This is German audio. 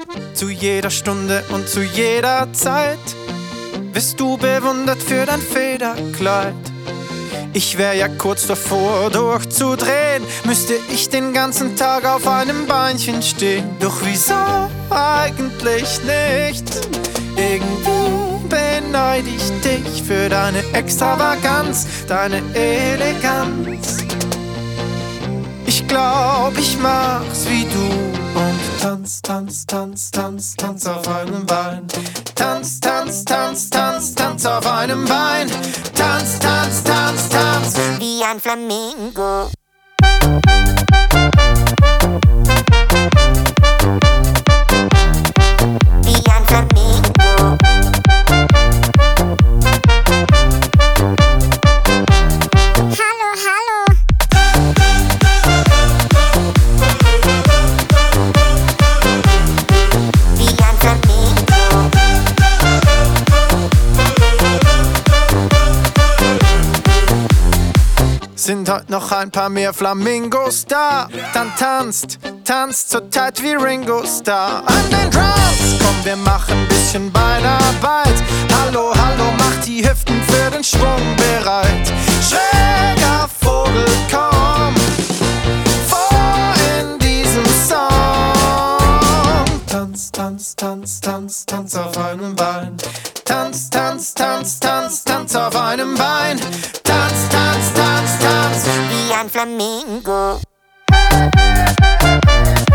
Zu jeder Stunde und zu jeder Zeit wirst du bewundert für dein Federkleid. Ich wär ja kurz davor durchzudrehen, müsste ich den ganzen Tag auf einem Beinchen stehen. Doch wieso eigentlich nicht? Irgendwie beneide ich dich für deine Extravaganz, deine Eleganz. Ich glaub, ich mach's wie du und tanz, tanz, tanz, tanz, tanz auf einem Bein. Tanz, tanz, tanz, tanz, tanz auf einem Bein. Tanz, tanz, tanz, tanz wie ein Flamingo. Wie ein Flamingo. Hallo, hallo. Wie ein Flamingo. Sind heute noch ein paar mehr Flamingos da? Dann tanzt, tanzt zur Zeit wie Ringo Starr. An den Drums, komm, wir machen ein bisschen Beinarbeit. Hallo, hallo, mach die Hüften für den Schwung bereit. Schräger Vogel, komm vor in diesem Song. Tanz, tanz, tanz, tanz, tanz auf einem Bein. Tanz, tanz, tanz, tanz, tanz auf einem Bein. Tanz, tanz, tanz, tanz wie ein Flamingo.